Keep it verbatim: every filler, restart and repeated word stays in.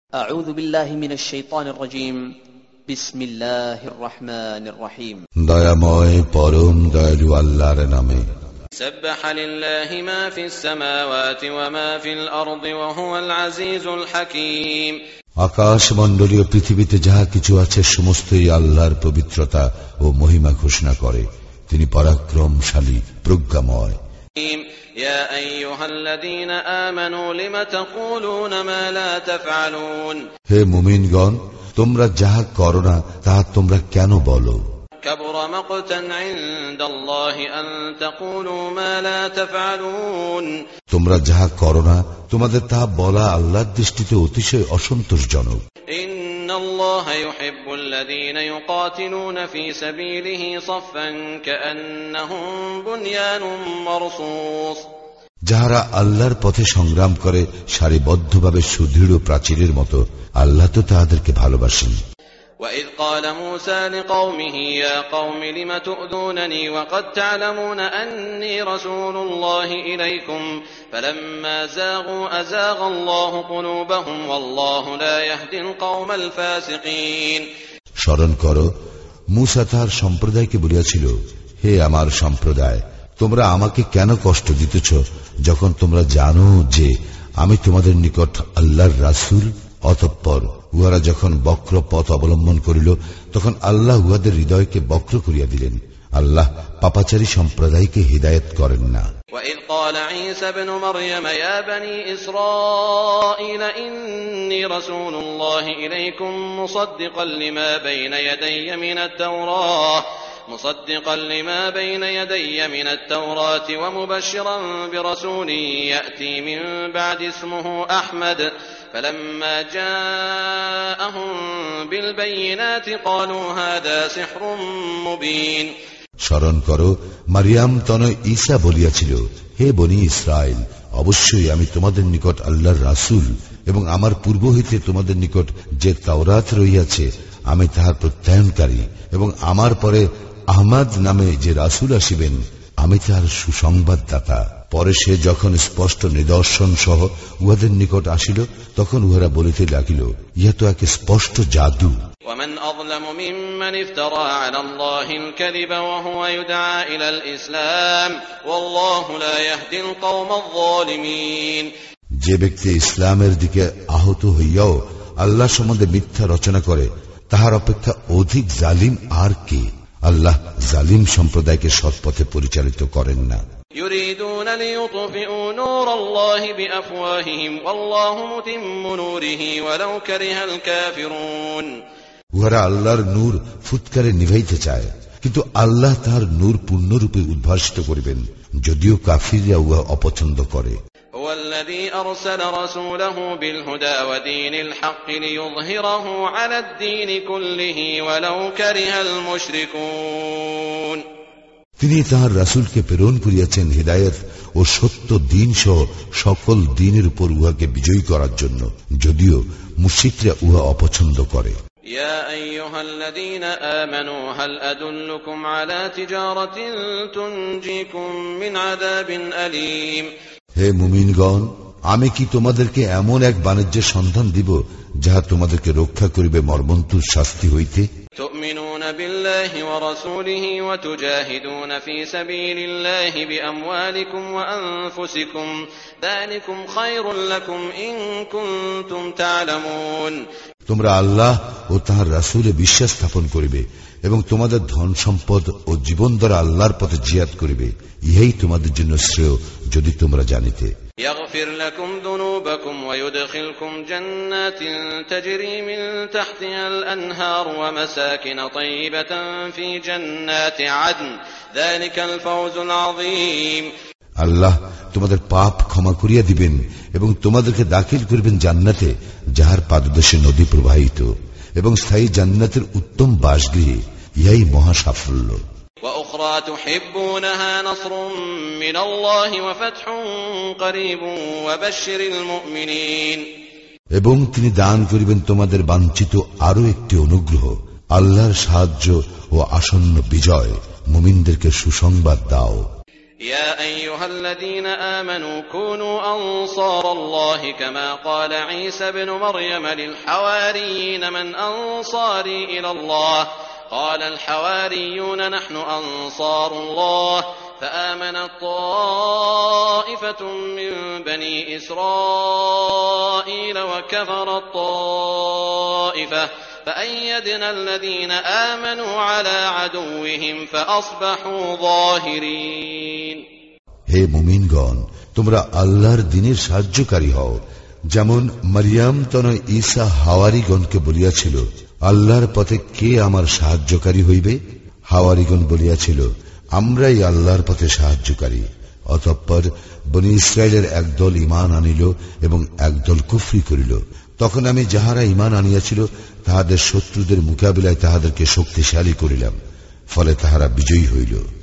أعوذ بالله من الشيطان الرجيم بسم الله الرحمن الرحيم দয়াময় পরম দয়ালু আল্লাহর নামে سبح لله ما في السماوات وما في الأرض وهو العزيز الحكيم আকাশ মণ্ডলীয় পৃথিবীতে যাহা কিছু আছে সমস্তই আল্লাহর পবিত্রতা ও মহিমা ঘোষণা করে। তিনি পরাক্রমশালী প্রজ্ঞাময়। يا أيها الذين آمنوا لم تقولون ما لا تفعلون হে মুমিনগণ, তোমরা যাহা করো না তাহা তোমরা কেন বলো? كبر مقتا عند الله أن تقولوا ما لا تفعلون তোমরা যাহা করো না তোমাদের তাহা বলা আল্লাহর দৃষ্টিতে অতিশয় অসন্তোষজনক। إن الله يحب الذين يقاتلون في سبيله صفا كأنهم بنيان مرصوص যাহারা আল্লাহর পথে সংগ্রাম করে সারিবদ্ধভাবে সুদৃঢ় প্রাচীরের মতো, আল্লাহ তো তাহাদেরকে ভালোবাসেন। وإذ قال موسى لقومه يا قوم لم تؤذونني وقد تعلمون أني رسول الله إليكم فلما زاغوا أزاغ الله قلوبهم والله لا يهدي القوم الفاسقين স্মরণ করো, মূসা তার সম্প্রদায়কে বলিয়াছিল, হে আমার সম্প্রদায়, তোমরা আমাকে কেন কষ্ট দিতেছ যখন তোমরা জানো যে আমি তোমাদের নিকট আল্লাহর রাসূল? অতঃপর উহারা যখন বক্র পথ অবলম্বন করিল তখন আল্লাহ উহাদের হৃদয়কে বক্র করিয়া দিলেন। আল্লাহ পাপাচারী সম্প্রদায়কে হিদায়াত করেন না। وإذ قال عيسى ابن مريم يا بني إسرائيل إني رسول الله إليكم مصدقا لما بين يدي من التوراة مصدقا لما بين يدي من التوراة ومبشرا برسول يأتي من بعد اسمه أحمد فلما جاءهم بالبينات قالوا هذا سحر مبين স্মরণ করো, মারিয়াম তনয় ঈসা বলিয়াছিল, হে বনি ইসরায়েল, অবশ্যই আমি তোমাদের নিকট আল্লাহর রাসূল এবং আমার পূর্ব হইতে তোমাদের নিকট যে তাওরাত রহিয়াছে আমি তাহার প্রত্যয়নকারী, এবং আমার পরে আহমদ নামে যে রাসূল আসিবেন আমি তাহার সুসংবাদদাতা। পরে সে যখন স্পষ্ট নিদর্শন সহ উহাদের নিকট আসিল তখন উহারা বলিতে লাগিল, ইহা তো এক স্পষ্ট জাদু। ومن أظلم ممن افترى على الله الكذب وهو يدعى إلى الإسلام والله لا يهدي القوم الظالمين যে ব্যক্তি ইসলামের দিকে আহত হইয়াও আল্লাহ সম্বন্ধে মিথ্যা রচনা করে তাহার অপেক্ষা অধিক জালিম আর কে? আল্লাহ জালিম সম্প্রদায়কে সৎপথে পরিচালিত করেন না। يريدون ليطفئوا نور الله بأفواههم والله متم نوره ولو كره الكافرون উহারা আল্লাহর নূর ফুৎকারে নিভাইতে চায়, কিন্তু আল্লাহ তাহার নূর পূর্ণরূপে উদ্ভাসিত করিবেন, যদিও কাফিররা উহা অপছন্দ করে। هو الذي أرسل رسوله بالهدى ودين الحق ليظهره على الدين كله ولو كره المشركون তিনি তাহার রাসূলকে প্রেরণ করিয়াছেন হিদায়াত ও সত্য দ্বীন সহ সকল দ্বীনের উপর উহাকে বিজয়ী করার জন্য, যদিও মুশরিকরা উহা অপছন্দ করে। يا أيها الذين آمنوا هل أدلكم على تجارة تنجيكم من عذاب أليم হে মুমিনগণ, আমি কি তোমাদেরকে এমন এক বাণিজ্যের সন্ধান দিব যাহা তোমাদেরকে রক্ষা করিবে মর্মন্তুদ শাস্তি হইতে? تؤمنون بالله ورسوله وتجاهدون في سبيل الله بأموالكم وأنفسكم ذلكم خير لكم إن كنتم تعلمون তোমরা আল্লাহ ও তাহার রাসূলে বিশ্বাস স্থাপন করিবে এবং তোমাদের ধন সম্পদ ও জীবন দ্বারা আল্লাহর পথে জিহাদ করিবে, ইহাই তোমাদের জন্য শ্রেয় যদি তোমরা জানিতে। يغفر لكم ذنوبكم ويدخلكم جنات تجري من تحتها الأنهار ومساكن طيبة في جنات عدن ذلك الفوز العظيم আল্লাহ তোমাদের পাপ ক্ষমা করিয়া দিবেন এবং তোমাদেরকে দাখিল করিবেন জান্নাতে যাহার পাদদেশে নদী প্রবাহিত, এবং স্থায়ী জান্নাতের উত্তম বাসগৃহে, ইহাই মহা সাফল্য। وأخرى تحبونها نصر من الله وفتح قريب وبشر المؤمنين এবং তিনি দান করিবেন তোমাদের বাঞ্ছিত আরো একটি অনুগ্রহ, আল্লাহর সাহায্য ও আসন্ন বিজয়। মুমিনদেরকে সুসংবাদ দাও। يا أيها الذين آمنوا كونوا أنصار الله كما قال عيسى ابن مريم للحواريين من أنصاري إلى الله قال الحواريون نحن أنصار الله فآمنت طائفة من بني إسرائيل وكفرت طائفة فأيدنا الذين آمنوا على عدوهم فأصبحوا ظاهرين. হে মুমিনগণ, তোমরা আল্লাহর দ্বীনের সাহায্যকারী হও, যেমন মারিয়াম তনয় ঈসা হাওয়ারীগণকে বলিয়াছিল, আল্লাহর পথে কে আমার সাহায্যকারী হইবে? হাওয়ারীগণ বলিয়াছিল, আমরাই আল্লাহর পথে সাহায্যকারী। অতঃপর বনী ইসরায়েলের একদল ঈমান আনিল এবং একদল কুফরি করিল। তখন আমি যাহারা ঈমান আনিয়াছিল তাহাদের শত্রুদের মোকাবিলায় তাহাদেরকে শক্তিশালী করিলাম, ফলে তাহারা বিজয়ী হইল।